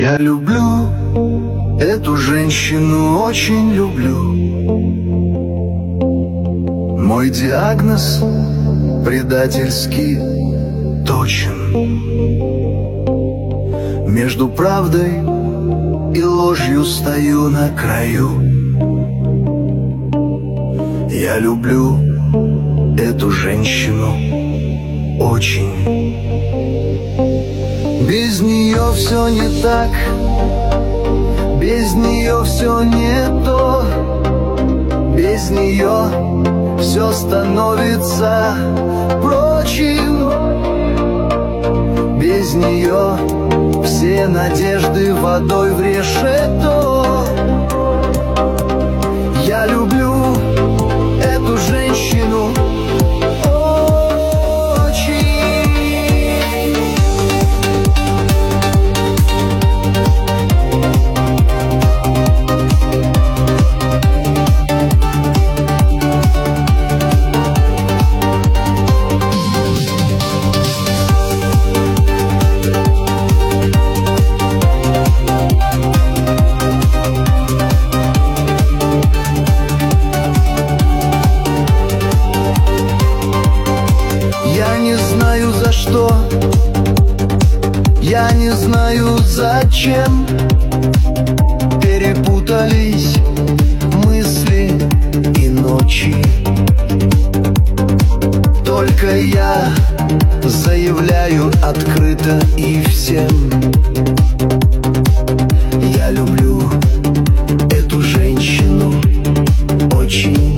Я люблю эту женщину, очень люблю. Мой диагноз предательски точен. Между правдой и ложью стою на краю. Я люблю эту женщину очень. Без нее все не так, без нее все не то, без нее все становится прочим. Без нее все надежды водой в решето. Я люблю эту женщину очень. Я не знаю за что, я не знаю зачем. Перепутались мысли и ночи. Только я заявляю открыто и всем: я люблю эту женщину очень.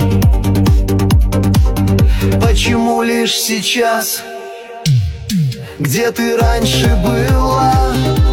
Почему лишь сейчас, где ты раньше была?